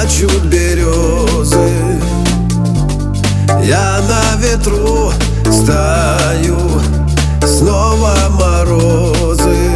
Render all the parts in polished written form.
плачут березы. Я на ветру стою, снова морозы.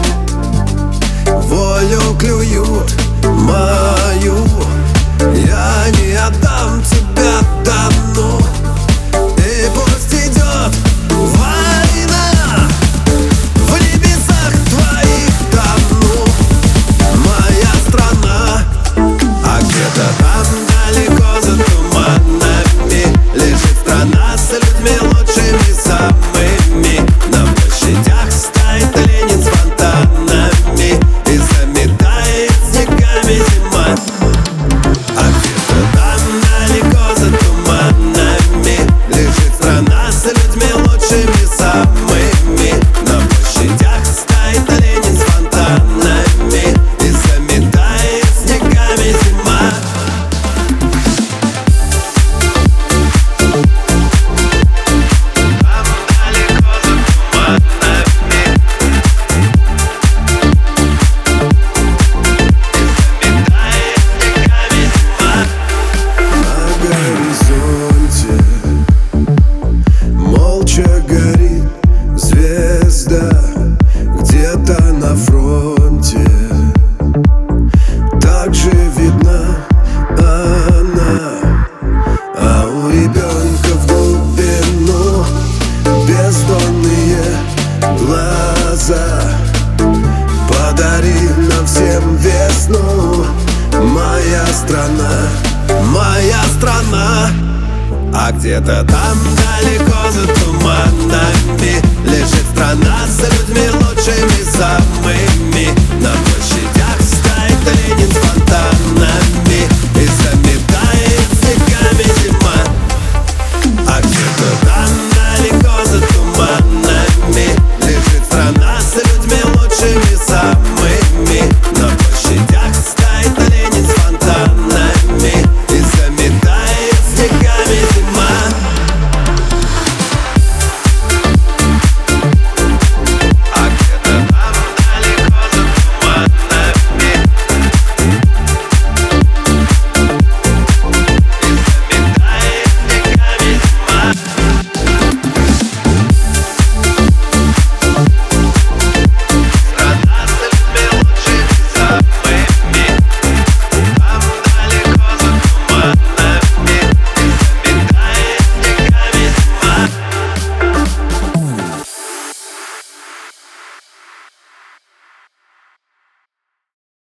Волю клюют мою, я не отдам тебя давно. И пусть идет война, в небесах твоих тону. Моя страна, а где-то там далеко за туманами лежит страна с людьми лучшими самыми. На площадях стоит Ленин с фонтанами и заметает снегами зима. А где-то там далеко за туманами лежит страна с людьми лучшими самыми. На площадях стоит Ленин с фонтанами и заметает снегами зима. Молча горит звезда где-то на фронте. Также видна она, а у ребенка в глубину бездонные глаза. Подари нам всем весну, моя страна, моя страна. А где-то там далеко за туманами лежит страна с людьми лучшими самыми.